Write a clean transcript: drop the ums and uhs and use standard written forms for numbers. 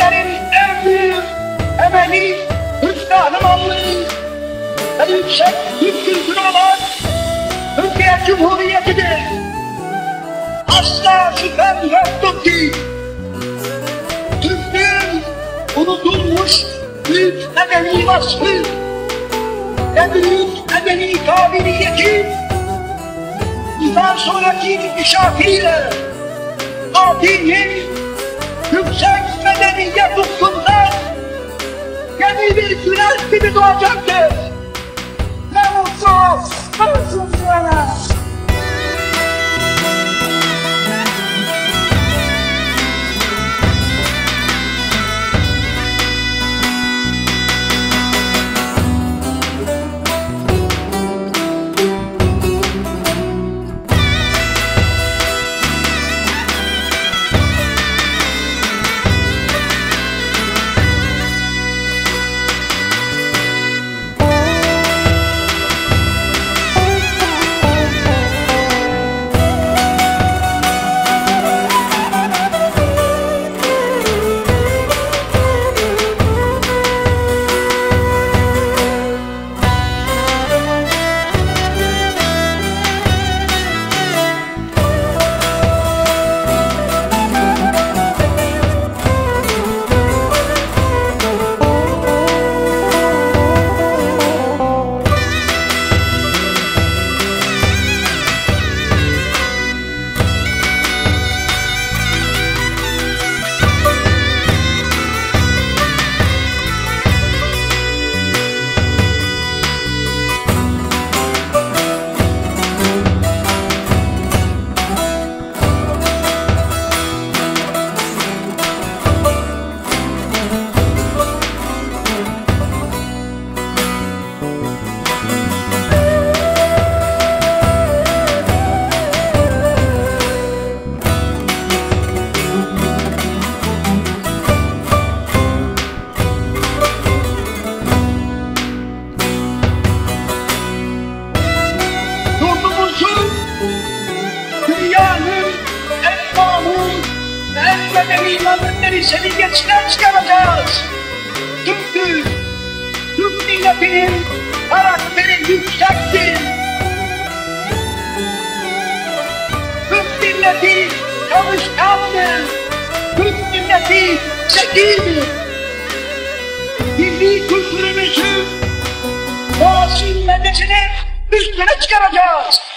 Türklerin en büyük emeli, Türk kahramanlığı ve yüksek Türk kültürü olan Türkiye Cumhuriyeti'dir. Asla şüphem yoktur ki Türklüğün unutulmuş büyük medeni vasfı ve büyük medeni kabiliyeti bundan sonraki inkişafıyla Fatih'in yüksek medeniyet ufkundan yeni bir güneş gibi doğacaktır. Ne mutlu sana. Dünyanın en mamur ve en medeni milletlerinden seviyesinden çıkaracağız. Çünkü Türk milletinin karakteri yüksektir. Türk milleti çalışkandır. Türk milleti zekidir. Milli kültürümüzü, doğasının medeniyetini üstüne çıkaracağız.